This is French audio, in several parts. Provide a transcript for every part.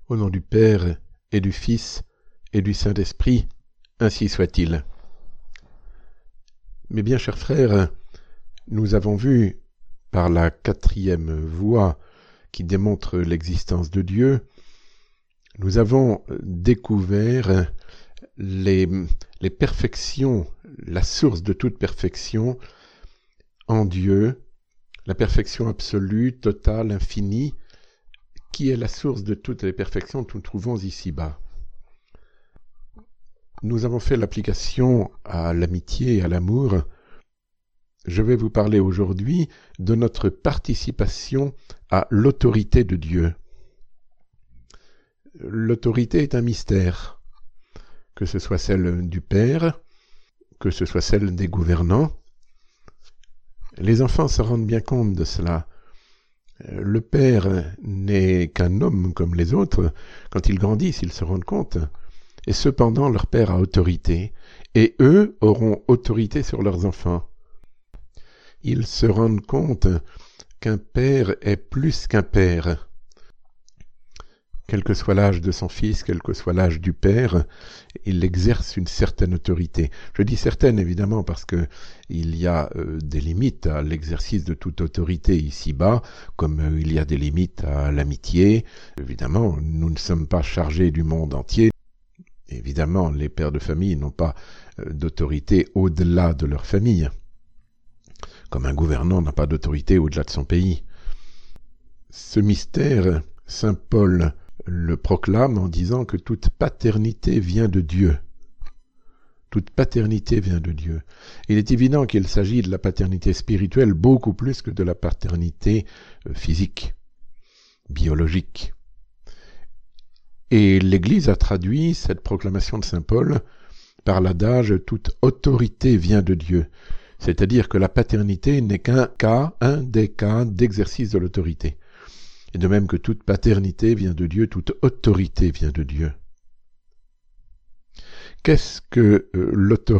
Au nom du Père, et du Fils, et du Saint-Esprit, ainsi soit-il. Mes bien chers frères, nous avons vu, par la 4e voie qui démontre l'existence de Dieu, nous avons découvert les perfections, la source de toute perfection en Dieu, la perfection absolue, totale, infinie, qui est la source de toutes les perfections que nous trouvons ici-bas. Nous avons fait l'application à l'amitié et à l'amour. Je vais vous parler aujourd'hui de notre participation à l'autorité de Dieu. L'autorité est un mystère, que ce soit celle du Père, que ce soit celle des gouvernants. Les enfants se rendent bien compte de cela. Le Père n'est qu'un homme comme les autres. Quand ils grandissent, ils se rendent compte. Et cependant, leur Père a autorité, et eux auront autorité sur leurs enfants. Ils se rendent compte qu'un père est plus qu'un père. Quel que soit l'âge de son fils, quel que soit l'âge du père, il exerce une certaine autorité. Je dis certaine évidemment parce que il y a des limites à l'exercice de toute autorité ici-bas, comme il y a des limites à l'amitié. Évidemment, nous ne sommes pas chargés du monde entier. Évidemment, les pères de famille n'ont pas d'autorité au-delà de leur famille, comme un gouvernant n'a pas d'autorité au-delà de son pays. Ce mystère, saint Paul le proclame en disant que toute paternité vient de Dieu. Toute paternité vient de Dieu. Il est évident qu'il s'agit de la paternité spirituelle beaucoup plus que de la paternité physique, biologique. Et l'Église a traduit cette proclamation de saint Paul par l'adage « toute autorité vient de Dieu ». C'est-à-dire que la paternité n'est un des cas d'exercice de l'autorité. Et de même que toute paternité vient de Dieu, toute autorité vient de Dieu. Qu'est-ce que l'autorité ?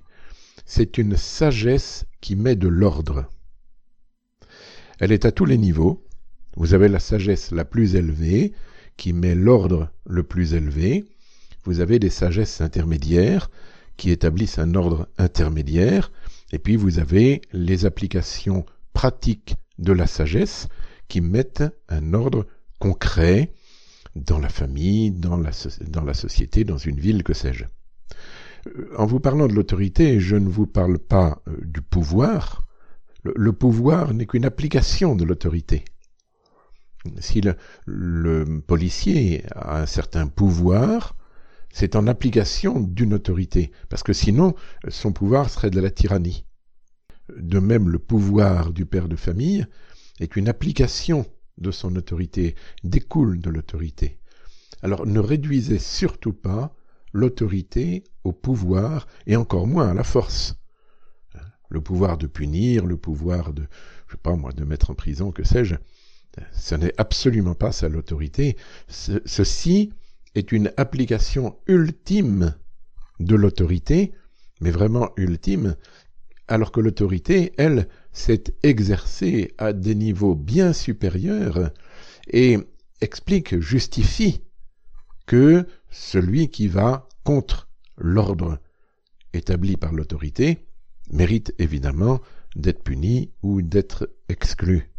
C'est une sagesse qui met de l'ordre. Elle est à tous les niveaux. Vous avez la sagesse la plus élevée, qui met l'ordre le plus élevé. Vous avez des sagesses intermédiaires, qui établissent un ordre intermédiaire. Et puis vous avez les applications pratiques de la sagesse qui mettent un ordre concret dans la famille, dans la société, dans une ville, que sais-je. En vous parlant de l'autorité, je ne vous parle pas du pouvoir. Le pouvoir n'est qu'une application de l'autorité. Si le policier a un certain pouvoir, c'est en application d'une autorité, parce que sinon, son pouvoir serait de la tyrannie. De même, le pouvoir du père de famille est une application de son autorité, découle de l'autorité. Alors, ne réduisez surtout pas l'autorité au pouvoir, et encore moins à la force. Le pouvoir de punir, le pouvoir de, de mettre en prison, que sais-je, ce n'est absolument pas ça l'autorité. Ceci est une application ultime de l'autorité, mais vraiment ultime, alors que l'autorité, elle, s'est exercée à des niveaux bien supérieurs et explique, justifie que celui qui va contre l'ordre établi par l'autorité mérite évidemment d'être puni ou d'être exclu.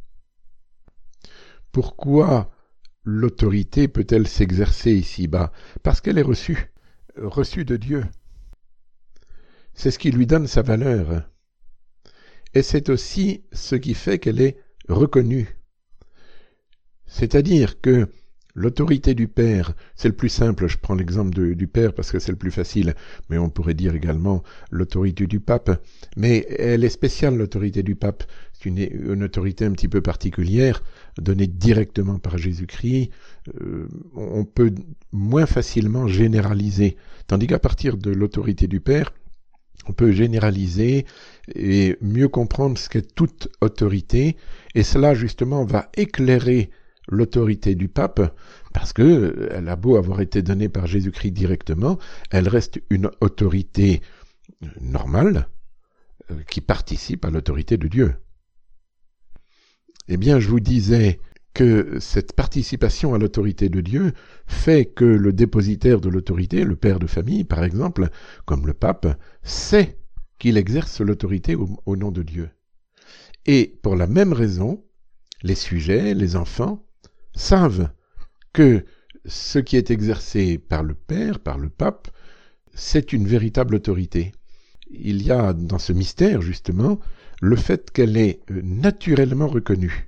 Pourquoi l'autorité peut-elle s'exercer ici-bas ? Parce qu'elle est reçue de Dieu. C'est ce qui lui donne sa valeur. Et c'est aussi ce qui fait qu'elle est reconnue. C'est-à-dire que l'autorité du Père, c'est le plus simple, je prends l'exemple du Père parce que c'est le plus facile, mais on pourrait dire également l'autorité du Pape, mais elle est spéciale, l'autorité du Pape. C'est une autorité un petit peu particulière, donnée directement par Jésus-Christ. On peut moins facilement généraliser, tandis qu'à partir de l'autorité du Père, on peut généraliser et mieux comprendre ce qu'est toute autorité, et cela justement va éclairer l'autorité du pape, parce que elle a beau avoir été donnée par Jésus-Christ directement, elle reste une autorité normale qui participe à l'autorité de Dieu. Eh bien, je vous disais que cette participation à l'autorité de Dieu fait que le dépositaire de l'autorité, le père de famille par exemple, comme le pape, sait qu'il exerce l'autorité au nom de Dieu. Et pour la même raison, les sujets, les enfants, savent que ce qui est exercé par le père, par le pape, c'est une véritable autorité. Il y a dans ce mystère, justement, le fait qu'elle est naturellement reconnue.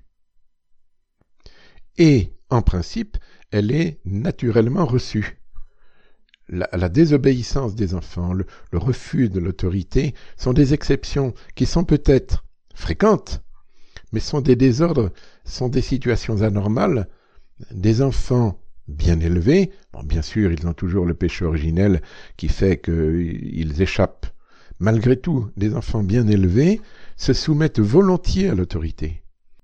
Et, en principe, elle est naturellement reçue. La désobéissance des enfants, le refus de l'autorité sont des exceptions qui sont peut-être fréquentes, mais sont des désordres, sont des situations anormales. Des enfants bien élevés, bon, bien sûr, ils ont toujours le péché originel qui fait qu'ils échappent. Malgré tout, des enfants bien élevés se soumettent volontiers à l'autorité.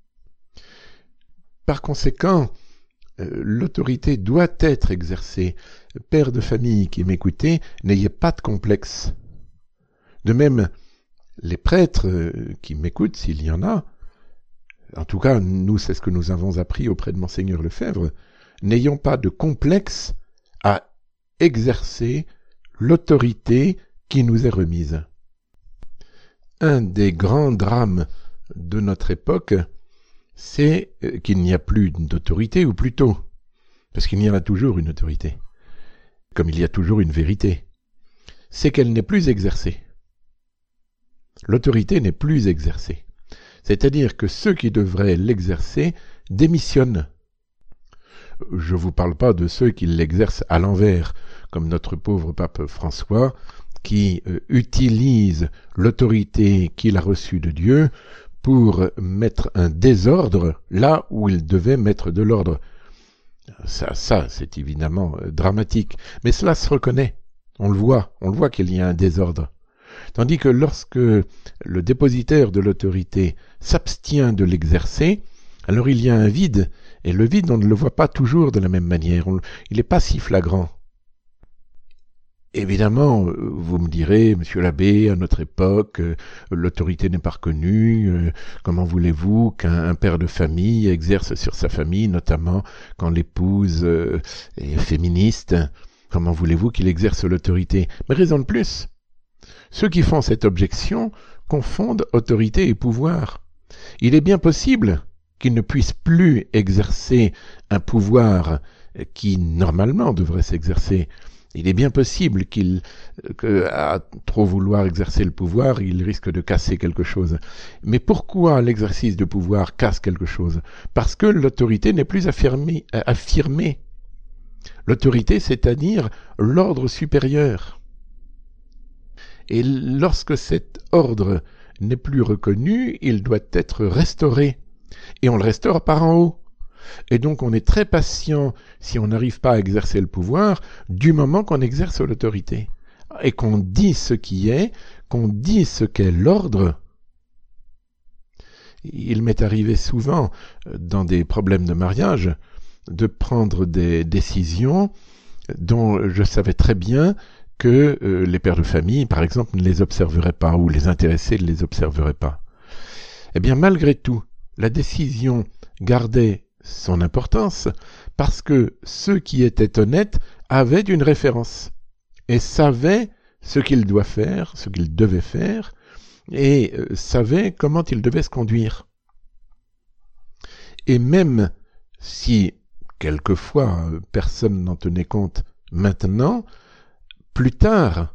Par conséquent, l'autorité doit être exercée. Père de famille qui m'écoutez, n'ayez pas de complexe. De même, les prêtres qui m'écoutent, s'il y en a, en tout cas, nous, c'est ce que nous avons appris auprès de Monseigneur Lefebvre, n'ayons pas de complexe à exercer l'autorité qui nous est remise. Un des grands drames de notre époque, c'est qu'il n'y a plus d'autorité, ou plutôt, parce qu'il y en a toujours une autorité, comme il y a toujours une vérité, c'est qu'elle n'est plus exercée. L'autorité n'est plus exercée. C'est-à-dire que ceux qui devraient l'exercer démissionnent. Je ne vous parle pas de ceux qui l'exercent à l'envers, comme notre pauvre pape François, qui utilise l'autorité qu'il a reçue de Dieu pour mettre un désordre là où il devait mettre de l'ordre. Ça, c'est évidemment dramatique, mais cela se reconnaît. On le voit qu'il y a un désordre. Tandis que lorsque le dépositaire de l'autorité s'abstient de l'exercer, alors il y a un vide, et le vide, on ne le voit pas toujours de la même manière, il n'est pas si flagrant. Évidemment, vous me direz, monsieur l'abbé, à notre époque, l'autorité n'est pas reconnue, comment voulez-vous qu'un père de famille exerce sur sa famille, notamment quand l'épouse est féministe, comment voulez-vous qu'il exerce l'autorité? Mais raison de plus, ceux qui font cette objection confondent autorité et pouvoir. Il est bien possible qu'ils ne puissent plus exercer un pouvoir qui, normalement, devrait s'exercer. Il est bien possible qu'à trop vouloir exercer le pouvoir, il risque de casser quelque chose. Mais pourquoi l'exercice de pouvoir casse quelque chose? Parce que l'autorité n'est plus affirmée. L'autorité, c'est-à-dire l'ordre supérieur. Et lorsque cet ordre n'est plus reconnu, il doit être restauré. Et on le restaure par en haut. Et donc on est très patient si on n'arrive pas à exercer le pouvoir du moment qu'on exerce l'autorité. Et qu'on dit ce qui est, qu'on dit ce qu'est l'ordre. Il m'est arrivé souvent, dans des problèmes de mariage, de prendre des décisions dont je savais très bien que les pères de famille, par exemple, ne les observeraient pas, ou les intéressés ne les observeraient pas. Eh bien, malgré tout, la décision gardait son importance parce que ceux qui étaient honnêtes avaient une référence et savaient ce qu'ils doivent faire, ce qu'ils devaient faire, et savaient comment ils devaient se conduire. Et même si, quelquefois, personne n'en tenait compte maintenant, plus tard,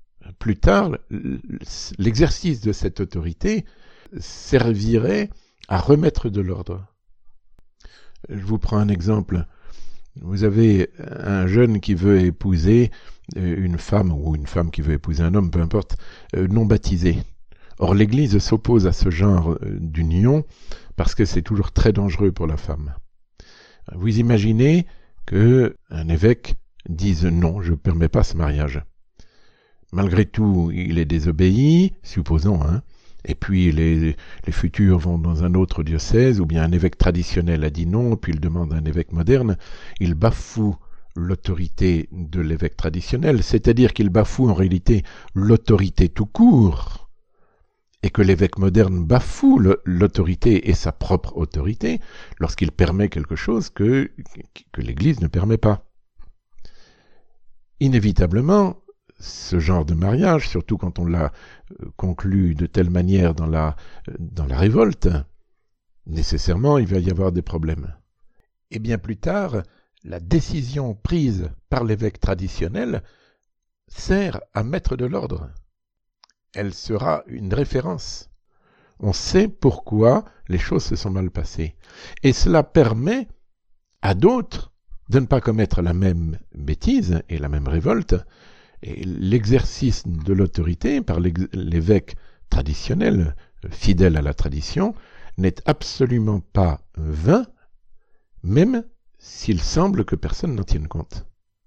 l'exercice de cette autorité servirait à remettre de l'ordre. Je vous prends un exemple. Vous avez un jeune qui veut épouser une femme, ou une femme qui veut épouser un homme, peu importe, non baptisé. Or, l'Église s'oppose à ce genre d'union parce que c'est toujours très dangereux pour la femme. Vous imaginez qu'un évêque dise non, je ne permets pas ce mariage. Malgré tout, il est désobéi, supposons, et puis les futurs vont dans un autre diocèse, ou bien un évêque traditionnel a dit non, puis il demande à un évêque moderne, il bafoue l'autorité de l'évêque traditionnel, c'est-à-dire qu'il bafoue en réalité l'autorité tout court, et que l'évêque moderne bafoue l'autorité et sa propre autorité lorsqu'il permet quelque chose que l'Église ne permet pas. Inévitablement, ce genre de mariage, surtout quand on l'a conclu de telle manière dans la révolte, nécessairement il va y avoir des problèmes. Et bien plus tard, la décision prise par l'évêque traditionnel sert à mettre de l'ordre. Elle sera une référence. On sait pourquoi les choses se sont mal passées. Et cela permet à d'autres de ne pas commettre la même bêtise et la même révolte. Et l'exercice de l'autorité par l'évêque traditionnel, fidèle à la tradition, n'est absolument pas vain, même s'il semble que personne n'en tienne compte.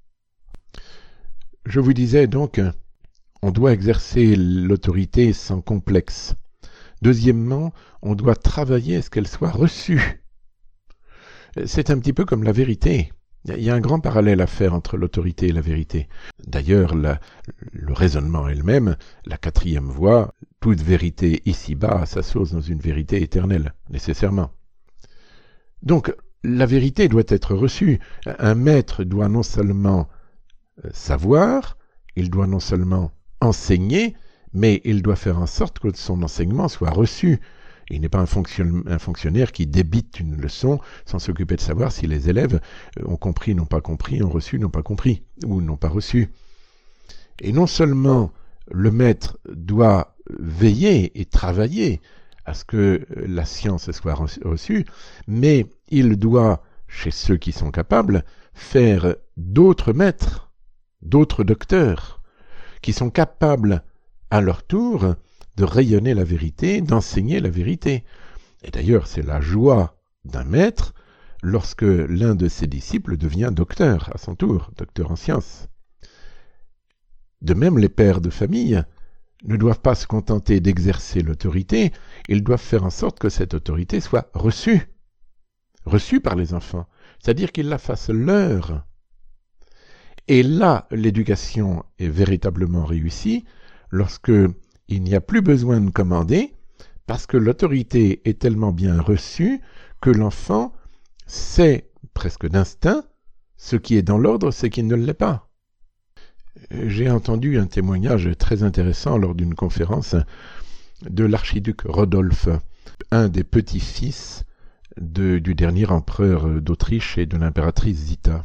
Je vous disais donc, on doit exercer l'autorité sans complexe. Deuxièmement, on doit travailler à ce qu'elle soit reçue. C'est un petit peu comme la vérité. Il y a un grand parallèle à faire entre l'autorité et la vérité. D'ailleurs, le raisonnement est le même. La quatrième voie, toute vérité ici-bas a sa source dans une vérité éternelle, nécessairement. Donc, la vérité doit être reçue. Un maître doit non seulement savoir, il doit non seulement enseigner, mais il doit faire en sorte que son enseignement soit reçu. Il n'est pas un fonctionnaire qui débite une leçon sans s'occuper de savoir si les élèves ont compris, n'ont pas compris, ont reçu, n'ont pas compris, ou n'ont pas reçu. Et non seulement le maître doit veiller et travailler à ce que la science soit reçue, mais il doit, chez ceux qui sont capables, faire d'autres maîtres, d'autres docteurs, qui sont capables, à leur tour, de rayonner la vérité, d'enseigner la vérité. Et d'ailleurs, c'est la joie d'un maître lorsque l'un de ses disciples devient docteur, à son tour, docteur en sciences. De même, les pères de famille ne doivent pas se contenter d'exercer l'autorité, ils doivent faire en sorte que cette autorité soit reçue par les enfants, c'est-à-dire qu'ils la fassent leur. Et là, l'éducation est véritablement réussie lorsque il n'y a plus besoin de commander, parce que l'autorité est tellement bien reçue que l'enfant sait presque d'instinct ce qui est dans l'ordre, ce qui ne l'est pas. J'ai entendu un témoignage très intéressant lors d'une conférence de l'archiduc Rodolphe, un des petits-fils du dernier empereur d'Autriche et de l'impératrice Zita.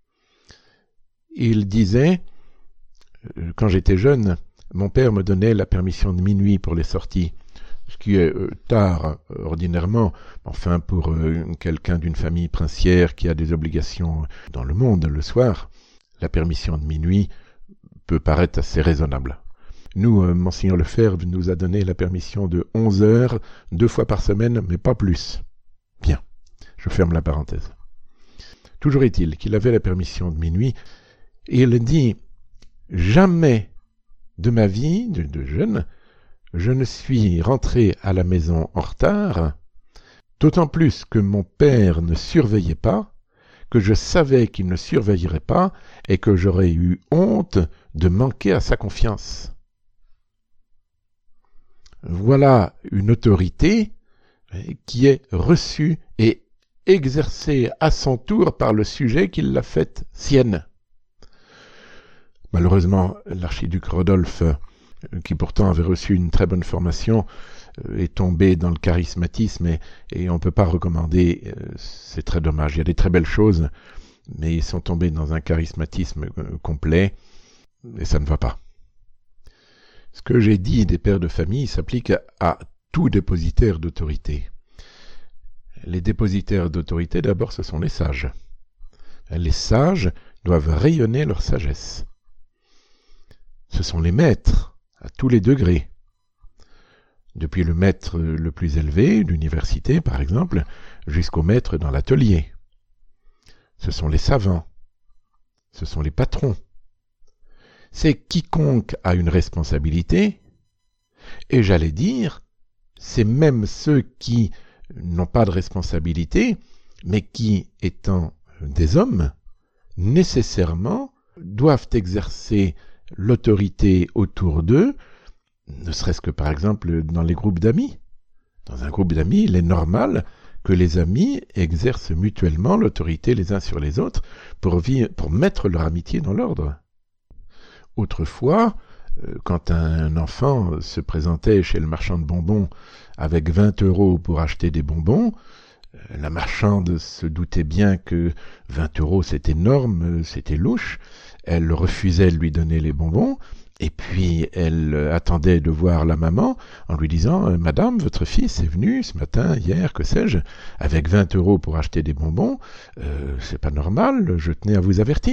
Il disait, quand j'étais jeune, mon père me donnait la permission de minuit pour les sorties, ce qui est tard ordinairement, enfin pour quelqu'un d'une famille princière qui a des obligations dans le monde le soir, la permission de minuit peut paraître assez raisonnable. Nous, Monseigneur Lefebvre nous a donné la permission de 11 heures, 2 fois par semaine, mais pas plus. Bien, je ferme la parenthèse. Toujours est-il qu'il avait la permission de minuit, et il dit « Jamais de ma vie de jeune, je ne suis rentré à la maison en retard, d'autant plus que mon père ne surveillait pas, que je savais qu'il ne surveillerait pas et que j'aurais eu honte de manquer à sa confiance. » Voilà une autorité qui est reçue et exercée à son tour par le sujet qui l'a faite sienne. Malheureusement, l'archiduc Rodolphe, qui pourtant avait reçu une très bonne formation, est tombé dans le charismatisme et on ne peut pas recommander, c'est très dommage. Il y a des très belles choses, mais ils sont tombés dans un charismatisme complet et ça ne va pas. Ce que j'ai dit des pères de famille s'applique à tout dépositaire d'autorité. Les dépositaires d'autorité, d'abord, ce sont les sages. Les sages doivent rayonner leur sagesse. Ce sont les maîtres, à tous les degrés. Depuis le maître le plus élevé, d'université par exemple, jusqu'au maître dans l'atelier. Ce sont les savants. Ce sont les patrons. C'est quiconque a une responsabilité, et j'allais dire, c'est même ceux qui n'ont pas de responsabilité, mais qui, étant des hommes, nécessairement doivent exercer l'autorité autour d'eux Ne serait-ce que par exemple dans les groupes d'amis. Dans un groupe d'amis, il est normal que les amis exercent mutuellement l'autorité les uns sur les autres pour mettre leur amitié dans l'ordre. Autrefois, quand un enfant se présentait chez le marchand de bonbons avec 20 € pour acheter des bonbons, la marchande se doutait bien que 20 € c'est énorme, c'était louche. Elle refusait de lui donner les bonbons. Et puis, elle attendait de voir la maman en lui disant « Madame, votre fils est venu ce matin, hier, que sais-je, avec 20 € pour acheter des bonbons. C'est pas normal, je tenais à vous avertir. »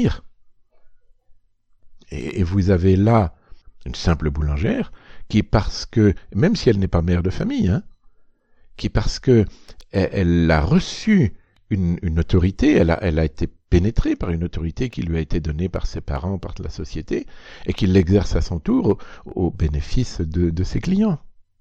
Et vous avez là une simple boulangère qui, parce que, même si elle n'est pas mère de famille, qui, parce que elle a reçu une autorité, elle a été pénétrée par une autorité qui lui a été donnée par ses parents, par la société, et qui l'exerce à son tour au bénéfice de ses clients.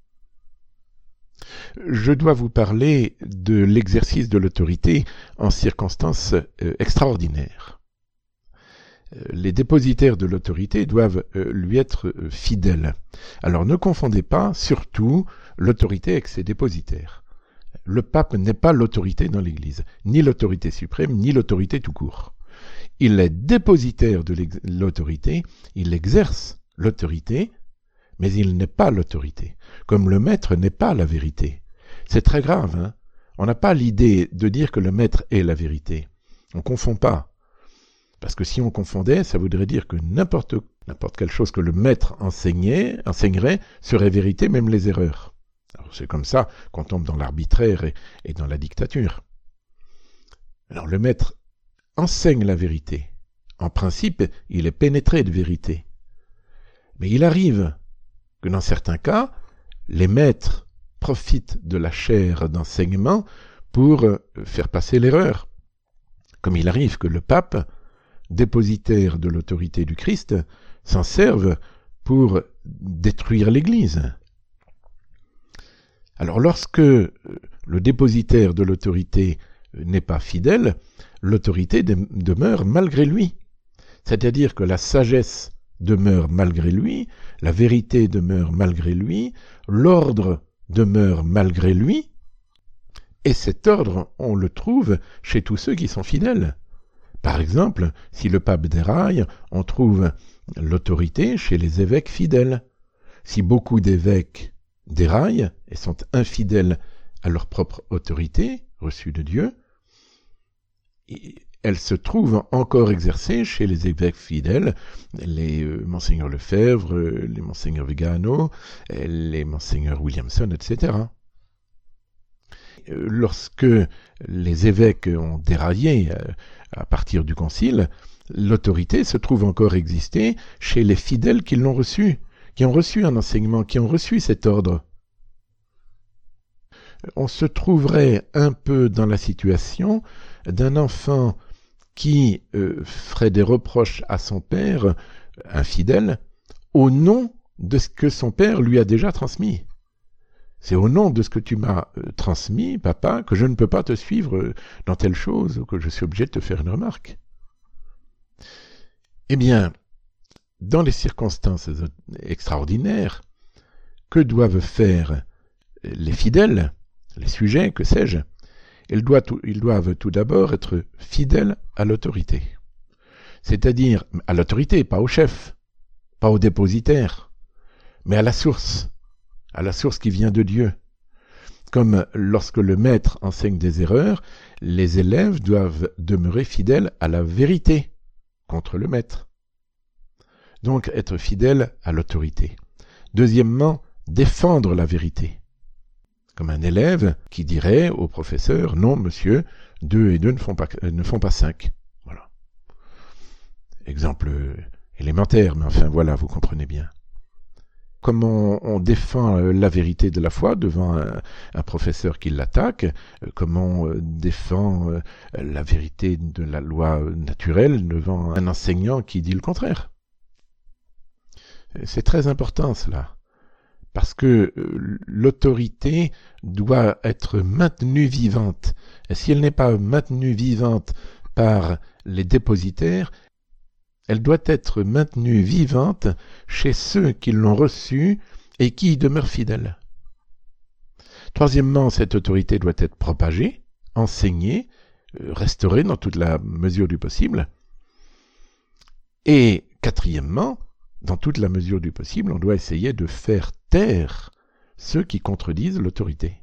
Je dois vous parler de l'exercice de l'autorité en circonstances extraordinaires. Les dépositaires de l'autorité doivent lui être fidèles. Alors ne confondez pas, surtout, l'autorité avec ses dépositaires. Le pape n'est pas l'autorité dans l'Église, ni l'autorité suprême, ni l'autorité tout court. Il est dépositaire de l'autorité, il exerce l'autorité, mais il n'est pas l'autorité, comme le maître n'est pas la vérité. C'est très grave, On n'a pas l'idée de dire que le maître est la vérité. On ne confond pas. Parce que si on confondait, ça voudrait dire que n'importe quelle chose que le maître enseignerait serait vérité, même les erreurs. Alors c'est comme ça qu'on tombe dans l'arbitraire et dans la dictature. Alors le maître enseigne la vérité. En principe, il est pénétré de vérité. Mais il arrive que dans certains cas, les maîtres profitent de la chaire d'enseignement pour faire passer l'erreur. Comme il arrive que le pape, dépositaire de l'autorité du Christ, s'en serve pour détruire l'Église. Alors lorsque le dépositaire de l'autorité n'est pas fidèle, l'autorité demeure malgré lui. C'est-à-dire que la sagesse demeure malgré lui, la vérité demeure malgré lui, l'ordre demeure malgré lui, et cet ordre, on le trouve chez tous ceux qui sont fidèles. Par exemple, si le pape déraille, on trouve l'autorité chez les évêques fidèles. Si beaucoup d'évêques déraillent et sont infidèles à leur propre autorité reçue de Dieu, elle se trouve encore exercée chez les évêques fidèles, les monseigneur Lefebvre, les monseigneur Vigano, les monseigneur Williamson, etc. Lorsque les évêques ont déraillé à partir du concile, l'autorité se trouve encore exister chez les fidèles qui l'ont reçu, qui ont reçu un enseignement, qui ont reçu cet ordre. On se trouverait un peu dans la situation d'un enfant qui ferait des reproches à son père, infidèle, au nom de ce que son père lui a déjà transmis. C'est au nom de ce que tu m'as transmis, papa, que je ne peux pas te suivre dans telle chose, ou que je suis obligé de te faire une remarque. Eh bien, dans les circonstances extraordinaires, que doivent faire les fidèles, les sujets, que sais-je? Ils doivent tout d'abord être fidèles à l'autorité. C'est-à-dire à l'autorité, pas au chef, pas au dépositaire, mais à la source qui vient de Dieu. Comme lorsque le maître enseigne des erreurs, les élèves doivent demeurer fidèles à la vérité contre le maître. Donc être fidèle à l'autorité. Deuxièmement, défendre la vérité. Comme un élève qui dirait au professeur « Non, monsieur, 2 et 2 ne font pas 5. » Voilà. Exemple élémentaire, mais enfin voilà, vous comprenez bien. Comment on défend la vérité de la foi devant un professeur qui l'attaque, comment on défend la vérité de la loi naturelle devant un enseignant qui dit le contraire. C'est très important cela, parce que l'autorité doit être maintenue vivante. Et si elle n'est pas maintenue vivante par les dépositaires, elle doit être maintenue vivante chez ceux qui l'ont reçue et qui y demeure fidèle. Troisièmement, cette autorité doit être propagée, enseignée, restaurée dans toute la mesure du possible. Et quatrièmement, dans toute la mesure du possible, on doit essayer de faire taire ceux qui contredisent l'autorité.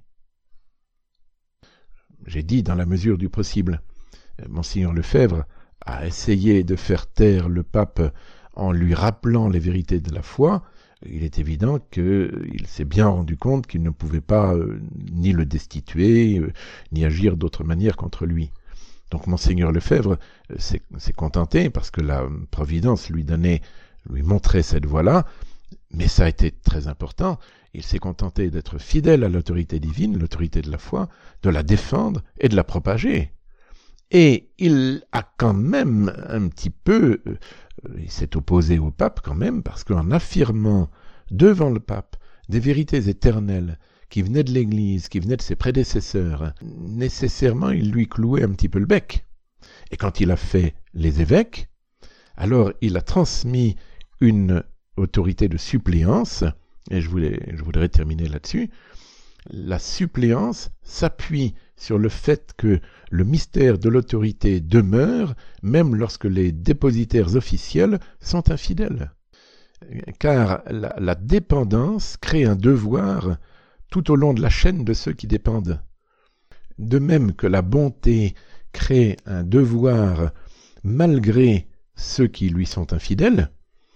J'ai dit dans la mesure du possible. Monseigneur Lefebvre a essayé de faire taire le pape en lui rappelant les vérités de la foi. Il est évident qu'il s'est bien rendu compte qu'il ne pouvait pas ni le destituer, ni agir d'autre manière contre lui. Donc Monseigneur Lefebvre s'est contenté, parce que la Providence lui montrait cette voie-là, mais ça a été très important. Il s'est contenté d'être fidèle à l'autorité divine, l'autorité de la foi, de la défendre et de la propager. Et il a quand même un petit peu, il s'est opposé au pape quand même, parce qu'en affirmant devant le pape des vérités éternelles qui venaient de l'Église, qui venaient de ses prédécesseurs, nécessairement il lui clouait un petit peu le bec. Et quand il a fait les évêques, alors il a transmis une autorité de suppléance, et je voudrais terminer là-dessus. La suppléance s'appuie sur le fait que le mystère de l'autorité demeure même lorsque les dépositaires officiels sont infidèles. Car la dépendance crée un devoir tout au long de la chaîne de ceux qui dépendent. De même que la bonté crée un devoir malgré ceux qui lui sont infidèles,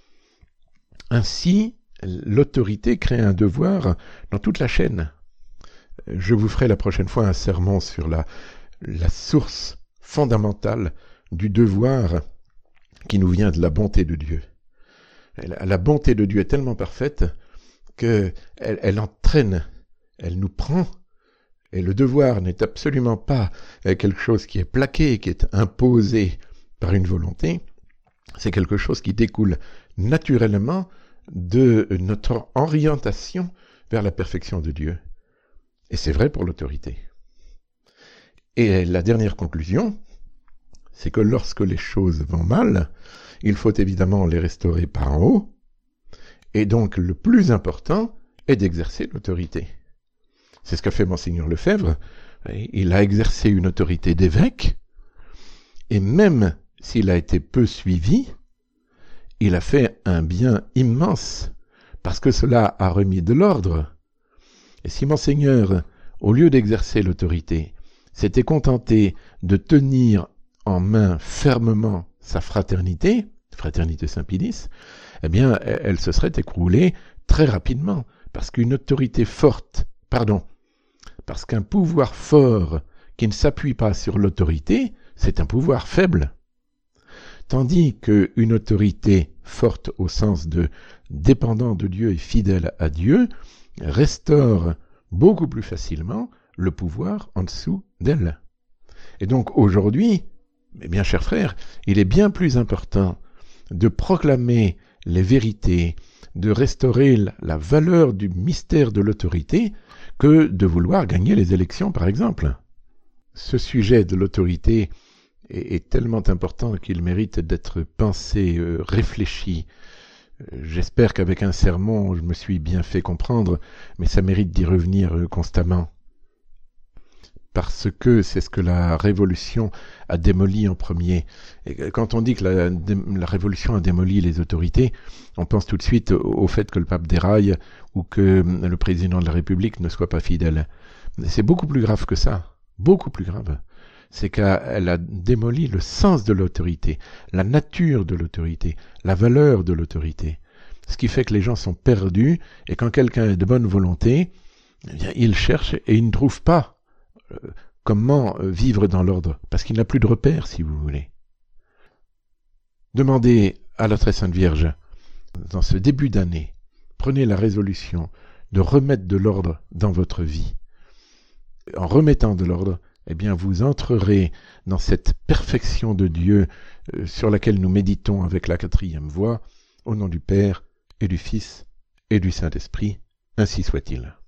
ainsi l'autorité crée un devoir dans toute la chaîne. Je vous ferai la prochaine fois un sermon sur la source fondamentale du devoir qui nous vient de la bonté de Dieu. La bonté de Dieu est tellement parfaite qu'elle entraîne, elle nous prend, et le devoir n'est absolument pas quelque chose qui est plaqué, qui est imposé par une volonté, c'est quelque chose qui découle naturellement de notre orientation vers la perfection de Dieu. Et c'est vrai pour l'autorité. Et la dernière conclusion, c'est que lorsque les choses vont mal, il faut évidemment les restaurer par en haut, et donc le plus important est d'exercer l'autorité. C'est ce qu'a fait Monseigneur Lefebvre. Il a exercé une autorité d'évêque, et même s'il a été peu suivi, il a fait un bien immense, parce que cela a remis de l'ordre. Et si Monseigneur, au lieu d'exercer l'autorité, s'était contenté de tenir en main fermement sa fraternité Saint-Pilice, eh bien, elle se serait écroulée très rapidement, parce parce qu'un pouvoir fort qui ne s'appuie pas sur l'autorité, c'est un pouvoir faible. Tandis qu'une autorité forte au sens de dépendant de Dieu et fidèle à Dieu restaure beaucoup plus facilement le pouvoir en dessous d'elle. Et donc aujourd'hui, mes bien chers frères, il est bien plus important de proclamer les vérités, de restaurer la valeur du mystère de l'autorité, que de vouloir gagner les élections, par exemple. Ce sujet de l'autorité est tellement important qu'il mérite d'être pensé, réfléchi. J'espère qu'avec un sermon, je me suis bien fait comprendre, mais ça mérite d'y revenir constamment. Parce que c'est ce que la Révolution a démoli en premier. Et quand on dit que la Révolution a démoli les autorités, on pense tout de suite au fait que le pape déraille ou que le président de la République ne soit pas fidèle. C'est beaucoup plus grave que ça, beaucoup plus grave. C'est qu'elle a démoli le sens de l'autorité, la nature de l'autorité, la valeur de l'autorité. Ce qui fait que les gens sont perdus, et quand quelqu'un est de bonne volonté, eh bien, il cherche et il ne trouve pas comment vivre dans l'ordre, parce qu'il n'a plus de repères, si vous voulez. Demandez à la Très Sainte Vierge, dans ce début d'année, prenez la résolution de remettre de l'ordre dans votre vie. En remettant de l'ordre, eh bien, vous entrerez dans cette perfection de Dieu sur laquelle nous méditons avec la 4e voie, au nom du Père et du Fils et du Saint-Esprit, ainsi soit-il.